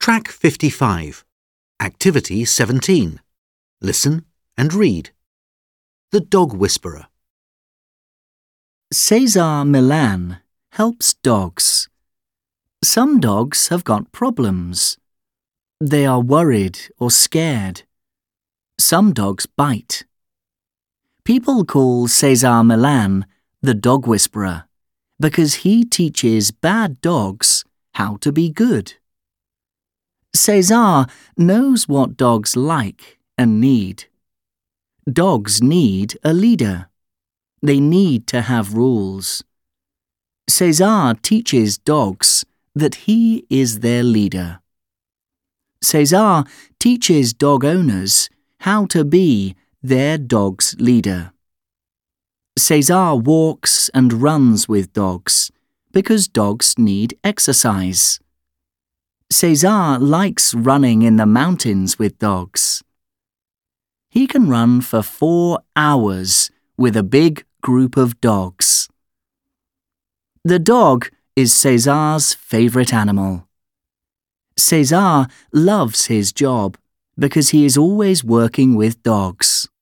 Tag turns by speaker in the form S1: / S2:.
S1: Track 55. Activity 17. Listen and read. The Dog Whisperer.
S2: Cesar Millan helps dogs. Some dogs have got problems. They are worried or scared. Some dogs bite. People call Cesar Millan the Dog Whisperer because he teaches bad dogs how to be good. Cesar knows what dogs like and need. Dogs need a leader. They need to have rules. Cesar teaches dogs that he is their leader. Cesar teaches dog owners how to be their dog's leader. Cesar walks and runs with dogs because dogs need exercise. Cesar likes running in the mountains with dogs. He can run for 4 hours with a big group of dogs. The dog is Cesar's favorite animal. Cesar loves his job because he is always working with dogs.